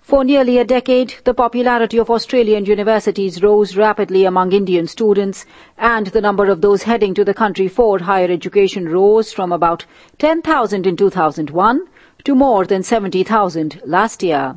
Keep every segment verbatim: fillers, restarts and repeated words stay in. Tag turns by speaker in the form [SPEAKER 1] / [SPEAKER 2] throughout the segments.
[SPEAKER 1] For nearly a decade, the popularity of Australian universities rose rapidly among Indian students, and the number of those heading to the country for higher education rose from about ten thousand in two thousand one to more than seventy thousand last year.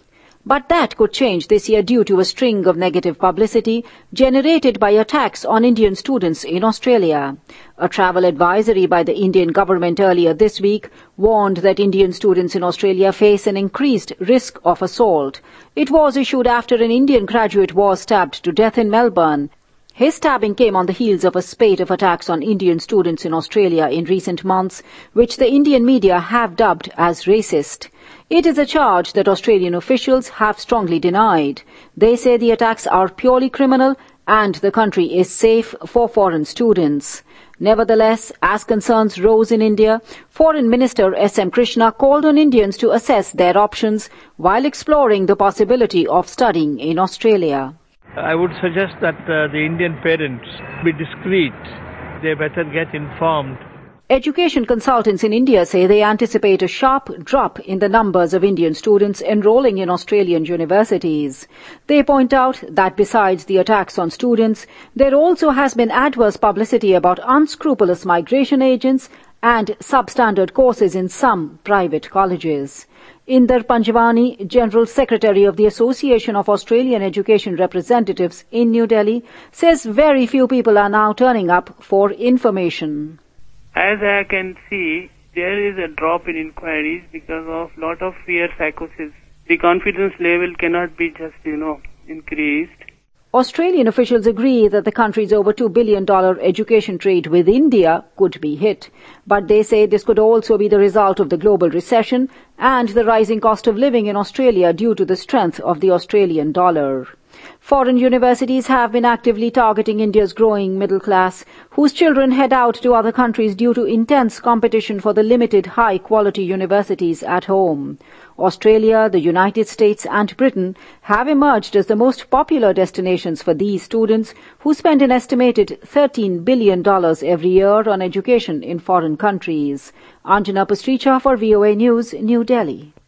[SPEAKER 1] But that could change this year due to a string of negative publicity generated by attacks on Indian students in Australia. A travel advisory by the Indian government earlier this week warned that Indian students in Australia face an increased risk of assault. It was issued after an Indian graduate was stabbed to death in Melbourne. His stabbing came on the heels of a spate of attacks on Indian students in Australia in recent months, which the Indian media have dubbed as racist. It is a charge that Australian officials have strongly denied. They say the attacks are purely criminal and the country is safe for foreign students. Nevertheless, as concerns rose in India, Foreign Minister S M Krishna called on Indians to assess their options while exploring the possibility of studying in Australia.
[SPEAKER 2] I would suggest that uh, the Indian parents be discreet. They better get informed.
[SPEAKER 1] Education consultants in India say they anticipate a sharp drop in the numbers of Indian students enrolling in Australian universities. They point out that besides the attacks on students, there also has been adverse publicity about unscrupulous migration agents and substandard courses in some private colleges. Inder Panjwani, General Secretary of the Association of Australian Education Representatives in New Delhi, says very few people are now turning up for information.
[SPEAKER 3] As I can see, there is a drop in inquiries because of lot of fear psychosis. The confidence level cannot be just, you know, increased.
[SPEAKER 1] Australian officials agree that the country's over two billion dollars education trade with India could be hit. But they say this could also be the result of the global recession and the rising cost of living in Australia due to the strength of the Australian dollar. Foreign universities have been actively targeting India's growing middle class, whose children head out to other countries due to intense competition for the limited high-quality universities at home. Australia, the United States and Britain have emerged as the most popular destinations for these students, who spend an estimated thirteen billion dollars every year on education in foreign countries. Anjana Pastricha for V O A News, New Delhi.